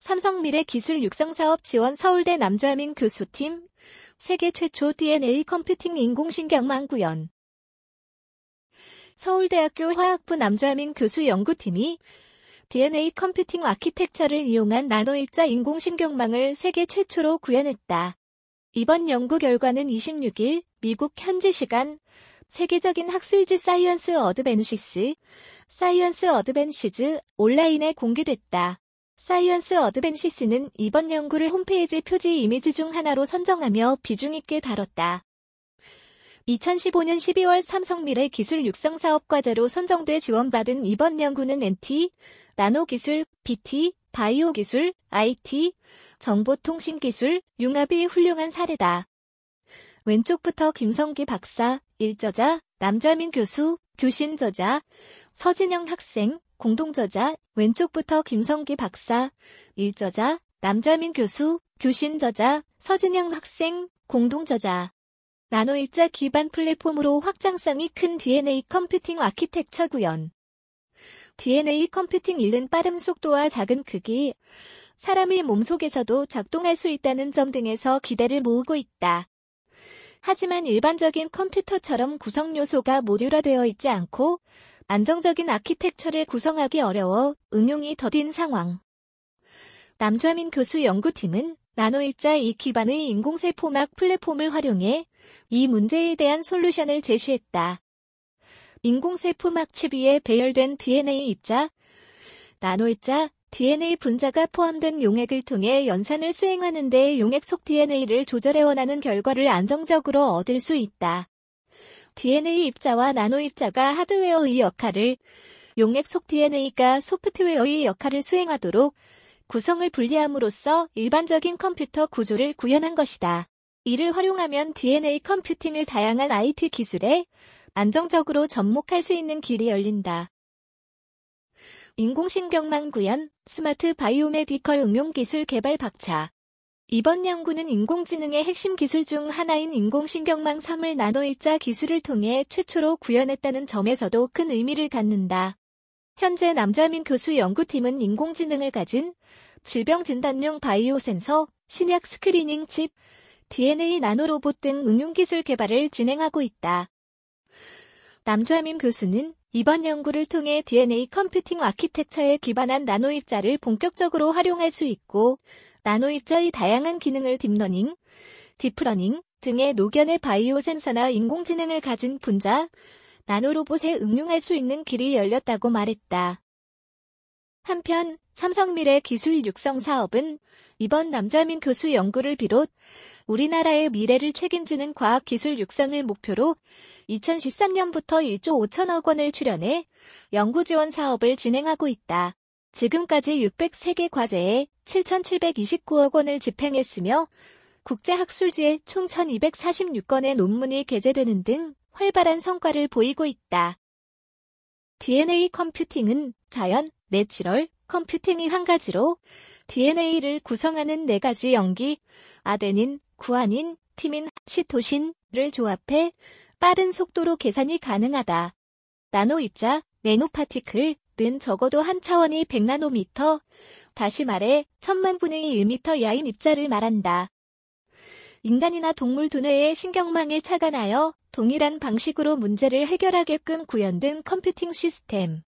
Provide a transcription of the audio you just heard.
삼성미래기술 육성사업 지원 서울대 남좌민 교수팀, 세계 최초 DNA 컴퓨팅 인공신경망 구현. 서울대학교 화학부 남좌민 교수 연구팀이 DNA 컴퓨팅 아키텍처를 이용한 나노입자 인공신경망을 세계 최초로 구현했다. 이번 연구 결과는 26일 미국 현지 시간 세계적인 학술지 사이언스 어드밴시즈 온라인에 공개됐다. 사이언스 어드밴시스는 이번 연구를 홈페이지 표지 이미지 중 하나로 선정하며 비중 있게 다뤘다. 2015년 12월 삼성미래 기술 육성 사업 과제로 선정돼 지원받은 이번 연구는 NT, 나노기술, BT, 바이오기술, IT, 정보통신기술, 융합이 훌륭한 사례다. 왼쪽부터 김성기 박사, 일저자, 남좌민 교수, 교신 저자, 서진영 학생, 공동저자, 왼쪽부터 김성기 박사, 일저자, 남좌민 교수, 교신 저자, 서진영 학생, 공동저자. 나노입자 기반 플랫폼으로 확장성이 큰 DNA 컴퓨팅 아키텍처 구현. DNA 컴퓨팅 잃는 빠른 속도와 작은 크기, 사람의 몸속에서도 작동할 수 있다는 점 등에서 기대를 모으고 있다. 하지만 일반적인 컴퓨터처럼 구성 요소가 모듈화되어 있지 않고 안정적인 아키텍처를 구성하기 어려워 응용이 더딘 상황. 남좌민 교수 연구팀은 나노입자 이 기반의 인공세포막 플랫폼을 활용해 이 문제에 대한 솔루션을 제시했다. 인공세포막 칩 위에 배열된 DNA 입자, 나노입자, DNA 분자가 포함된 용액을 통해 연산을 수행하는 데 용액 속 DNA를 조절해 원하는 결과를 안정적으로 얻을 수 있다. DNA 입자와 나노 입자가 하드웨어의 역할을, 용액 속 DNA가 소프트웨어의 역할을 수행하도록 구성을 분리함으로써 일반적인 컴퓨터 구조를 구현한 것이다. 이를 활용하면 DNA 컴퓨팅을 다양한 IT 기술에 안정적으로 접목할 수 있는 길이 열린다. 인공신경망 구현, 스마트 바이오메디컬 응용기술 개발 박차. 이번 연구는 인공지능의 핵심 기술 중 하나인 인공신경망 3을 나노입자 기술을 통해 최초로 구현했다는 점에서도 큰 의미를 갖는다. 현재 남좌민 교수 연구팀은 인공지능을 가진 질병 진단용 바이오 센서, 신약 스크리닝 칩, DNA 나노로봇 등 응용기술 개발을 진행하고 있다. 남좌민 교수는 이번 연구를 통해 DNA 컴퓨팅 아키텍처에 기반한 나노입자를 본격적으로 활용할 수 있고 나노입자의 다양한 기능을 딥러닝, 디프러닝 등의 노견의 바이오 센서나 인공지능을 가진 분자, 나노로봇에 응용할 수 있는 길이 열렸다고 말했다. 한편 삼성미래 기술 육성 사업은 이번 남좌민 교수 연구를 비롯 우리나라의 미래를 책임지는 과학기술 육성을 목표로 2013년부터 1조 5천억 원을 출연해 연구지원 사업을 진행하고 있다. 지금까지 603개 과제에 7,729억 원을 집행했으며 국제학술지에 총 1,246건의 논문이 게재되는 등 활발한 성과를 보이고 있다. DNA 컴퓨팅은 자연, 내추럴, 컴퓨팅이 한 가지로 DNA를 구성하는 4가지 염기, 아데닌, 구아닌, 티민, 시토신을 조합해 빠른 속도로 계산이 가능하다. 나노입자, 네노파티클은 적어도 한 차원이 100나노미터, 다시 말해 1000만분의 1미터 야인 입자를 말한다. 인간이나 동물 두뇌의 신경망에 착안하여 동일한 방식으로 문제를 해결하게끔 구현된 컴퓨팅 시스템.